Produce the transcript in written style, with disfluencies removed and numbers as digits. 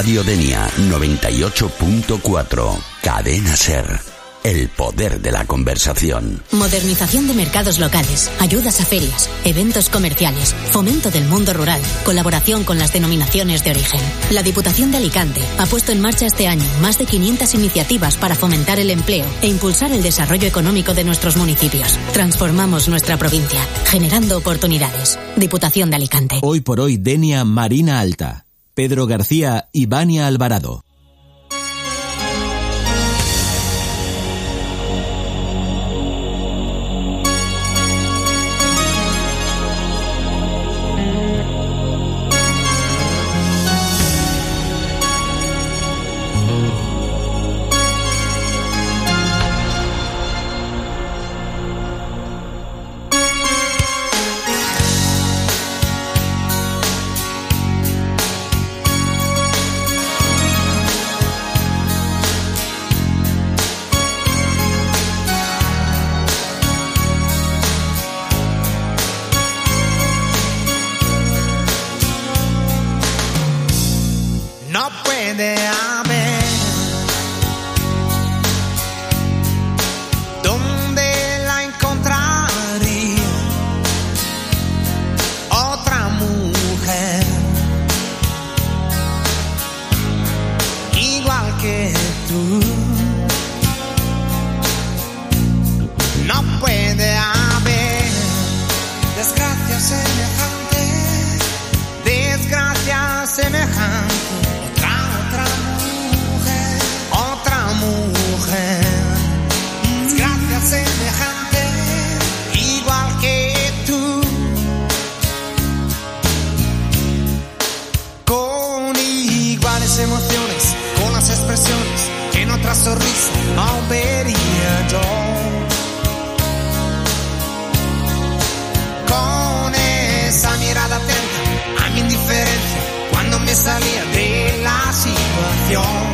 Radio Denia 98.4. Cadena SER. El poder de la conversación. Modernización de mercados locales, ayudas a ferias, eventos comerciales, fomento del mundo rural, colaboración con las denominaciones de origen. La Diputación de Alicante ha puesto en marcha este año más de 500 iniciativas para fomentar el empleo e impulsar el desarrollo económico de nuestros municipios. Transformamos nuestra provincia, generando oportunidades. Diputación de Alicante. Hoy por hoy, Denia Marina Alta. Pedro García y Vania Alvarado. Emociones, con las expresiones que en otra sonrisa aún vería yo, con esa mirada atenta a mi indiferencia cuando me salía de la situación.